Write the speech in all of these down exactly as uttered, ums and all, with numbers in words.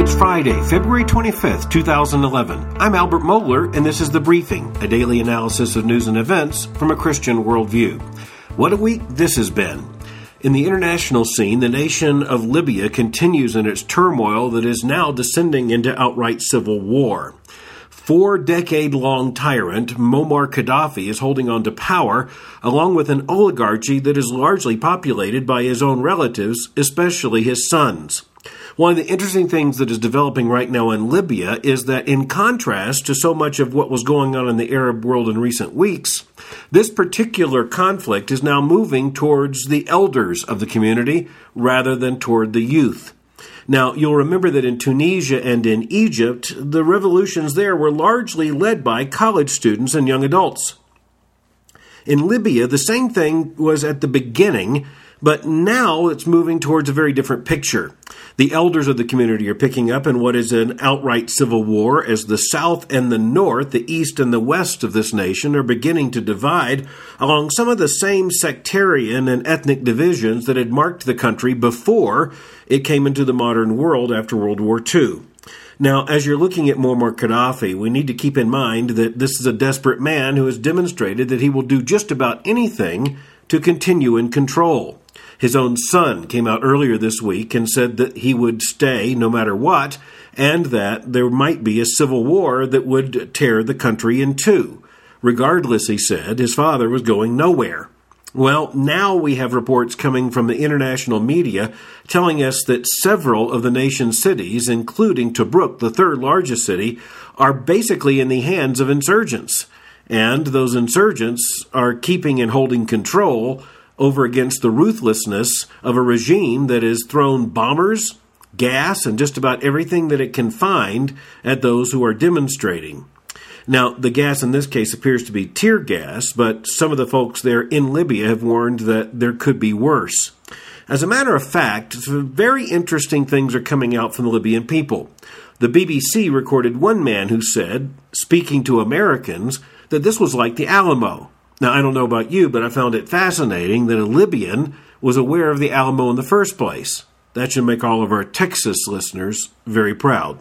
It's Friday, February twenty-fifth, two thousand eleven. I'm Albert Mohler, and this is The Briefing, a daily analysis of news and events from a Christian worldview. What a week this has been. In the international scene, the nation of Libya continues in its turmoil that is now descending into outright civil war. Four-decade-long tyrant Muammar Gaddafi is holding on to power, along with an oligarchy that is largely populated by his own relatives, especially his sons. One of the interesting things that is developing right now in Libya is that, in contrast to so much of what was going on in the Arab world in recent weeks, this particular conflict is now moving towards the elders of the community rather than toward the youth. Now, you'll remember that in Tunisia and in Egypt, the revolutions there were largely led by college students and young adults. In Libya, the same thing was at the beginning, but now it's moving towards a very different picture. The elders of the community are picking up in what is an outright civil war as the south and the north, the east and the west of this nation are beginning to divide along some of the same sectarian and ethnic divisions that had marked the country before it came into the modern world after World War Two. Now, as you're looking at Muammar Gaddafi, we need to keep in mind that this is a desperate man who has demonstrated that he will do just about anything to continue in control. His own son came out earlier this week and said that he would stay no matter what, and that there might be a civil war that would tear the country in two. Regardless, he said, his father was going nowhere. Well, now we have reports coming from the international media telling us that several of the nation's cities, including Tobruk, the third largest city, are basically in the hands of insurgents. And those insurgents are keeping and holding control over against the ruthlessness of a regime that has thrown bombers, gas, and just about everything that it can find at those who are demonstrating. Now, the gas in this case appears to be tear gas, but some of the folks there in Libya have warned that there could be worse. As a matter of fact, very interesting things are coming out from the Libyan people. The B B C recorded one man who said, speaking to Americans, that this was like the Alamo. Now, I don't know about you, but I found it fascinating that a Libyan was aware of the Alamo in the first place. That should make all of our Texas listeners very proud.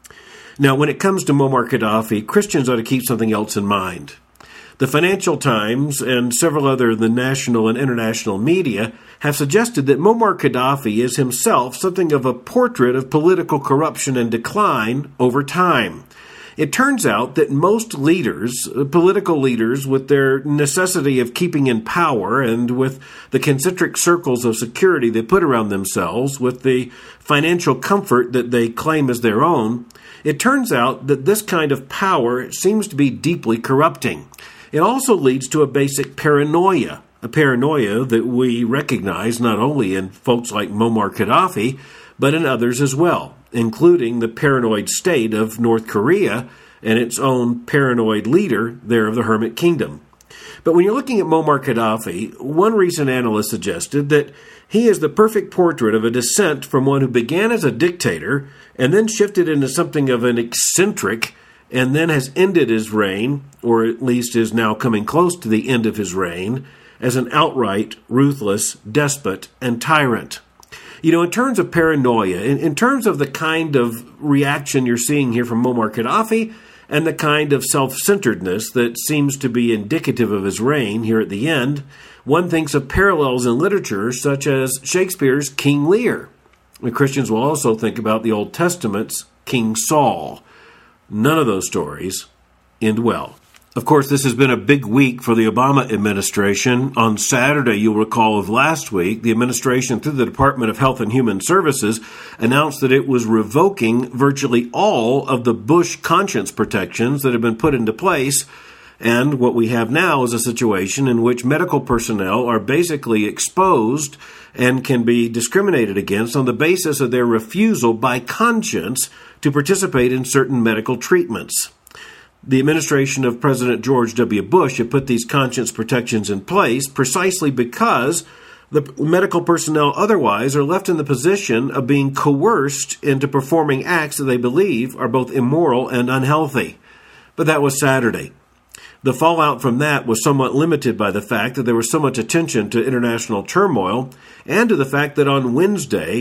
Now, when it comes to Muammar Gaddafi, Christians ought to keep something else in mind. The Financial Times and several other of the national and international media have suggested that Muammar Gaddafi is himself something of a portrait of political corruption and decline over time. It turns out that most leaders, political leaders, with their necessity of keeping in power and with the concentric circles of security they put around themselves, with the financial comfort that they claim as their own, it turns out that this kind of power seems to be deeply corrupting. It also leads to a basic paranoia, a paranoia that we recognize not only in folks like Muammar Gaddafi, but in others as well, including the paranoid state of North Korea and its own paranoid leader there of the Hermit Kingdom. But when you're looking at Muammar Gaddafi, one recent analyst suggested that he is the perfect portrait of a descent from one who began as a dictator and then shifted into something of an eccentric and then has ended his reign, or at least is now coming close to the end of his reign, as an outright, ruthless despot and tyrant. You know, in terms of paranoia, in, in terms of the kind of reaction you're seeing here from Muammar Gaddafi and the kind of self-centeredness that seems to be indicative of his reign here at the end, one thinks of parallels in literature such as Shakespeare's King Lear. The Christians will also think about the Old Testament's King Saul. None of those stories end well. Of course, this has been a big week for the Obama administration. On Saturday, you'll recall of last week, the administration through the Department of Health and Human Services announced that it was revoking virtually all of the Bush conscience protections that have been put into place. And what we have now is a situation in which medical personnel are basically exposed and can be discriminated against on the basis of their refusal by conscience to participate in certain medical treatments. The administration of President George W. Bush had put these conscience protections in place precisely because the medical personnel otherwise are left in the position of being coerced into performing acts that they believe are both immoral and unhealthy. But that was Saturday. The fallout from that was somewhat limited by the fact that there was so much attention to international turmoil and to the fact that on Wednesday,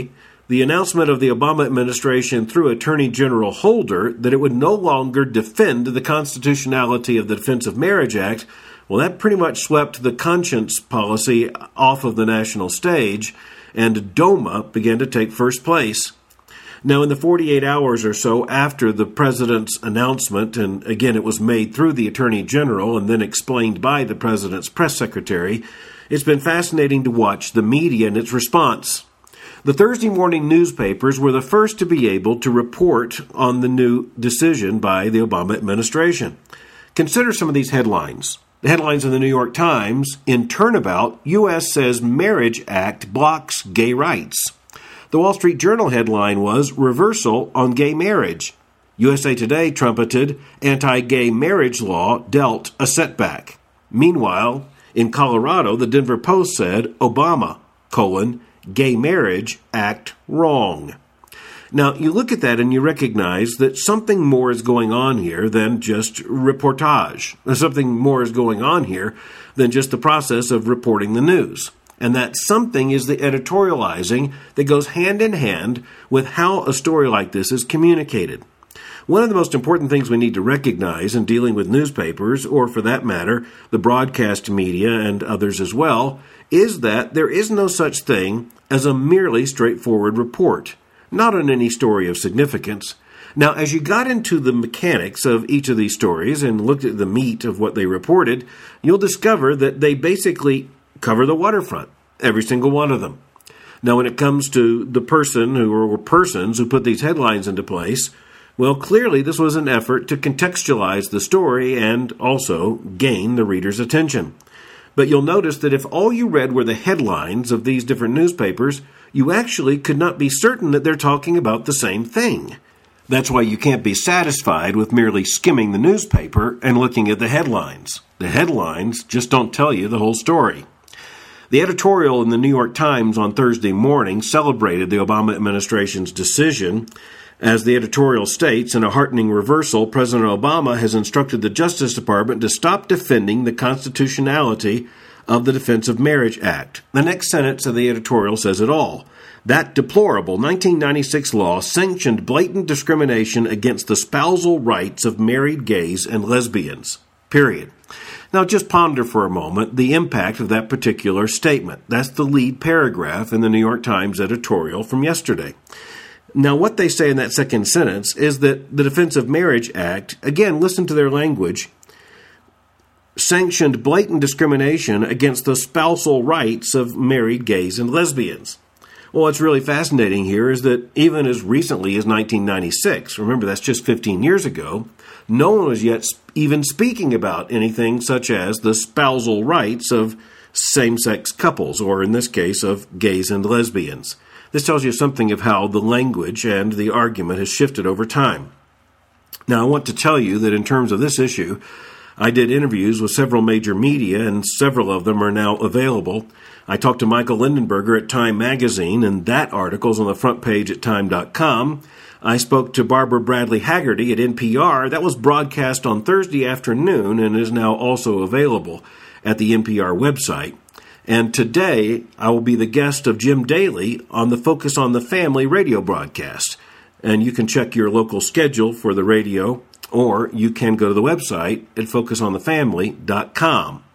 The announcement of the Obama administration through Attorney General Holder that it would no longer defend the constitutionality of the Defense of Marriage Act, well, that pretty much swept the conscience policy off of the national stage, and DOMA began to take first place. Now, in the forty-eight hours or so after the president's announcement, and again it was made through the Attorney General and then explained by the president's press secretary, it's been fascinating to watch the media and its response. The Thursday morning newspapers were the first to be able to report on the new decision by the Obama administration. Consider some of these headlines. The headlines in the New York Times: in turnabout, U S says Marriage Act blocks gay rights. The Wall Street Journal headline was reversal on gay marriage. U S A Today trumpeted anti-gay marriage law dealt a setback. Meanwhile, in Colorado, the Denver Post said Obama, colon, Gay Marriage Act wrong. Now, you look at that and you recognize that something more is going on here than just reportage. Something more is going on here than just the process of reporting the news. And that something is the editorializing that goes hand in hand with how a story like this is communicated. One of the most important things we need to recognize in dealing with newspapers, or for that matter, the broadcast media and others as well, is that there is no such thing as a merely straightforward report, not on any story of significance. Now, as you got into the mechanics of each of these stories and looked at the meat of what they reported, you'll discover that they basically cover the waterfront, every single one of them. Now, when it comes to the person who or persons who put these headlines into place, well, clearly this was an effort to contextualize the story and also gain the reader's attention. But you'll notice that if all you read were the headlines of these different newspapers, you actually could not be certain that they're talking about the same thing. That's why you can't be satisfied with merely skimming the newspaper and looking at the headlines. The headlines just don't tell you the whole story. The editorial in the New York Times on Thursday morning celebrated the Obama administration's decision. As the editorial states, in a heartening reversal, President Obama has instructed the Justice Department to stop defending the constitutionality of the Defense of Marriage Act. The next sentence of the editorial says it all. That deplorable nineteen ninety-six law sanctioned blatant discrimination against the spousal rights of married gays and lesbians. Period. Now just ponder for a moment the impact of that particular statement. That's the lead paragraph in the New York Times editorial from yesterday. Now, what they say in that second sentence is that the Defense of Marriage Act, again, listen to their language, sanctioned blatant discrimination against the spousal rights of married gays and lesbians. Well, what's really fascinating here is that even as recently as nineteen ninety-six, remember that's just fifteen years ago, no one was yet even speaking about anything such as the spousal rights of same-sex couples, or in this case, of gays and lesbians. This tells you something of how the language and the argument has shifted over time. Now, I want to tell you that in terms of this issue, I did interviews with several major media, and several of them are now available. I talked to Michael Lindenberger at Time Magazine, and that article is on the front page at time dot com. I spoke to Barbara Bradley Haggerty at N P R. That was broadcast on Thursday afternoon and is now also available at the N P R website. And today, I will be the guest of Jim Daly on the Focus on the Family radio broadcast. And you can check your local schedule for the radio, or you can go to the website at focus on the family dot com.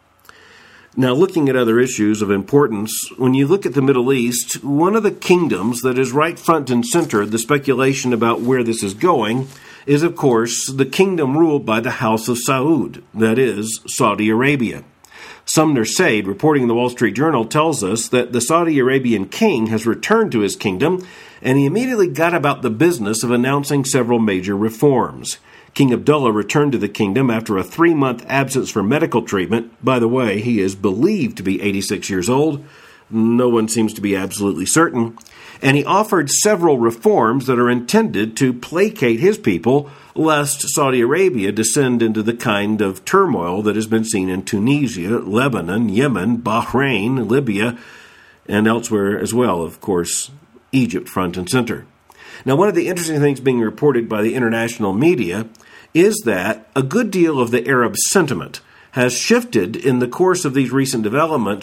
Now, looking at other issues of importance, when you look at the Middle East, one of the kingdoms that is right front and center, the speculation about where this is going, is, of course, the kingdom ruled by the House of Saud, that is, Saudi Arabia. Sumner Said, reporting in the Wall Street Journal, tells us that the Saudi Arabian king has returned to his kingdom, and he immediately got about the business of announcing several major reforms. King Abdullah returned to the kingdom after a three-month absence for medical treatment. By the way, he is believed to be eighty-six years old. No one seems to be absolutely certain. And he offered several reforms that are intended to placate his people, lest Saudi Arabia descend into the kind of turmoil that has been seen in Tunisia, Lebanon, Yemen, Bahrain, Libya, and elsewhere as well, of course, Egypt front and center. Now, one of the interesting things being reported by the international media is that a good deal of the Arab sentiment has shifted in the course of these recent developments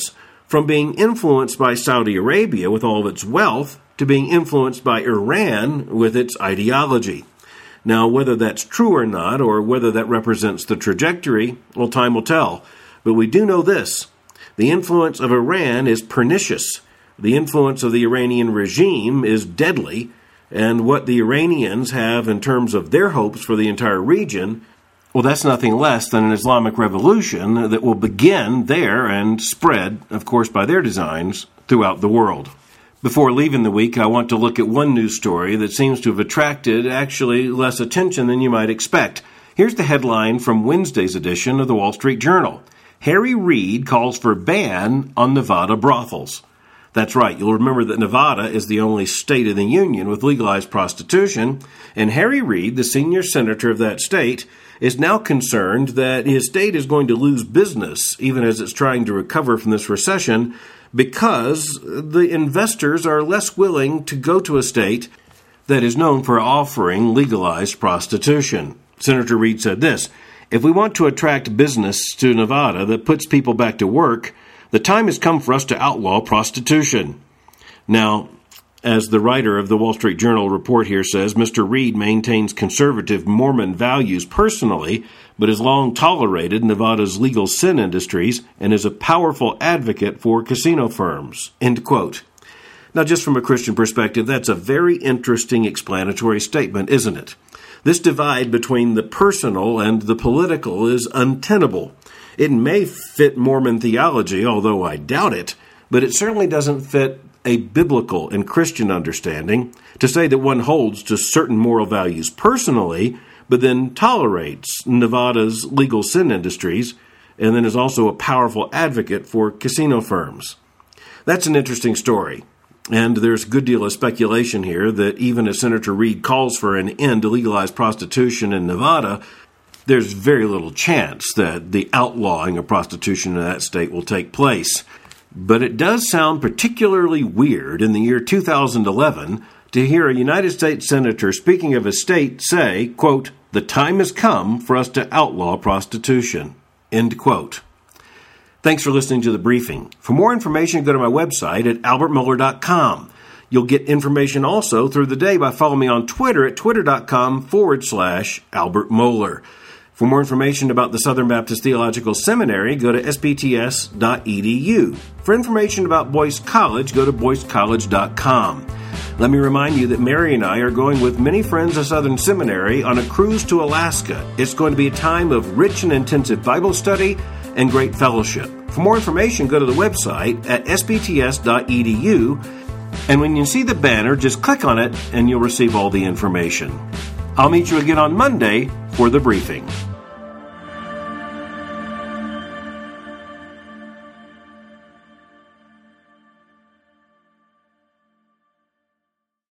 from being influenced by Saudi Arabia with all of its wealth to being influenced by Iran with its ideology. Now, whether that's true or not, or whether that represents the trajectory, well, time will tell. But we do know this. The influence of Iran is pernicious. The influence of the Iranian regime is deadly. And what the Iranians have in terms of their hopes for the entire region, well, that's nothing less than an Islamic revolution that will begin there and spread, of course, by their designs, throughout the world. Before leaving the week, I want to look at one news story that seems to have attracted actually less attention than you might expect. Here's the headline from Wednesday's edition of the Wall Street Journal. Harry Reid calls for ban on Nevada brothels. That's right. You'll remember that Nevada is the only state in the union with legalized prostitution, and Harry Reid, the senior senator of that state, is now concerned that his state is going to lose business, even as it's trying to recover from this recession, because the investors are less willing to go to a state that is known for offering legalized prostitution. Senator Reid said this, "If we want to attract business to Nevada that puts people back to work, the time has come for us to outlaw prostitution." Now, as the writer of the Wall Street Journal report here says, Mister Reid maintains conservative Mormon values personally, but has long tolerated Nevada's legal sin industries and is a powerful advocate for casino firms. End quote. Now, just from a Christian perspective, that's a very interesting explanatory statement, isn't it? This divide between the personal and the political is untenable. It may fit Mormon theology, although I doubt it, but it certainly doesn't fit a biblical and Christian understanding to say that one holds to certain moral values personally, but then tolerates Nevada's legal sin industries, and then is also a powerful advocate for casino firms. That's an interesting story, and there's a good deal of speculation here that even as Senator Reid calls for an end to legalized prostitution in Nevada, there's very little chance that the outlawing of prostitution in that state will take place. But it does sound particularly weird in the year two thousand eleven to hear a United States Senator speaking of a state say, quote, "The time has come for us to outlaw prostitution," end quote. Thanks for listening to the briefing. For more information, go to my website at albert mohler dot com. You'll get information also through the day by following me on Twitter at twitter.com forward slash Albert Mohler. For more information about the Southern Baptist Theological Seminary, go to s b t s dot e d u. For information about Boyce College, go to boyce college dot com. Let me remind you that Mary and I are going with many friends of Southern Seminary on a cruise to Alaska. It's going to be a time of rich and intensive Bible study and great fellowship. For more information, go to the website at s b t s dot e d u, and when you see the banner, just click on it and you'll receive all the information. I'll meet you again on Monday for the briefing.